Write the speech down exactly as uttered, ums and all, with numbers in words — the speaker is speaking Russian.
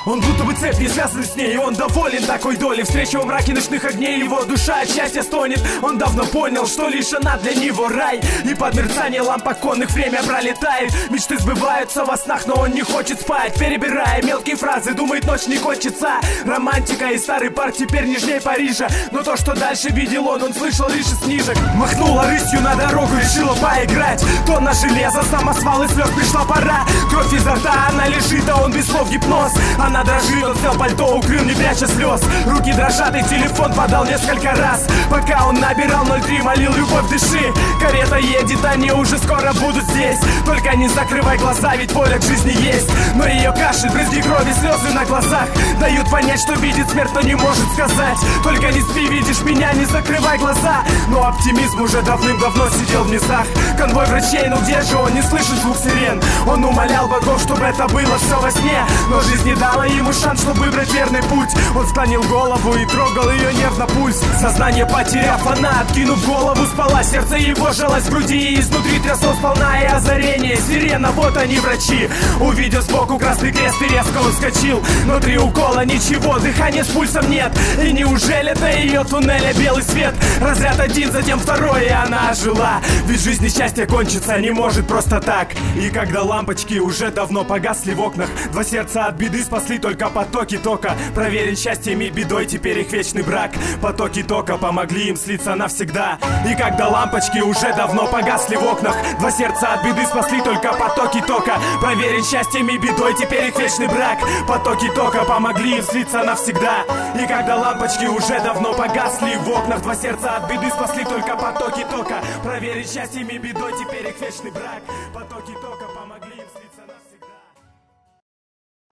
Он будто бы цепь не связан с ней, и он доволен такой долей. Встреча во мраке ночных огней, его душа от счастья стонет. Он давно понял, что лишь она для него рай, и под мерцание ламп оконных время пролетает. Мечты сбываются во снах, но он не хочет спать. Перебирая мелкие фразы, думает, ночь не кончится. Романтика и старый парк теперь нежней Парижа, но то, что дальше видел он, он слышал лишь из книжек. Махнула рысью на дорогу, решила поиграть. То на железо, самосвал и слез пришла пора. Кровь изо рта, она лежит, а он без слов гипноз. Она дрожит, он снял пальто, укрыл, не пряча слез. Руки дрожат, и телефон подал несколько раз. Пока он набирал ноль три, молил: любовь, дыши. Карета едет, они уже скоро будут здесь. Только не закрывай глаза, ведь воля к жизни есть. Но ее кашель, брызги крови, слезы на глазах дают понять, что видит смерть, но не может сказать. Только не спи, видишь меня, не закрывай глаза. Но оптимизм уже давным-давно сидел в низах. Конвой врачей, ну где же он, не слышит звук сирен. Он умолял богов, чтобы это было все во сне, но жизнь не дала ему шанс, чтобы выбрать верный путь. Он склонил голову и трогал ее нервно пульс. Сознание потеряв, она, откинув голову, спала. Сердце его жалось в груди, и изнутри трясло сполна. И озарение, сирена, вот они врачи. Увидев сбоку красный крест, и резко он вскочил. Но три укола, ничего, дыхания с пульсом нет. И неужели до ее туннеля белый свет? Разряд один, затем второй, и она ожила. Ведь жизнь и счастье кончится не может просто так. И когда лампочки уже давно погасли в окнах, два сердца от беды спасли только потоки тока. Проверен счастьем и бедой теперь их вечный брак. Потоки тока помогли им слиться навсегда. И когда лампочки уже давно погасли в окнах, два сердца от беды спасли только потоки тока. Проверен счастьем и бедой теперь их вечный брак. Потоки тока помогли им слиться навсегда. И когда лампочки уже давно погасли в окнах, два сердца от беды спасли только потоки тока. Проверен счастьем и бедой теперь их вечный брак. Потоки тока помогли.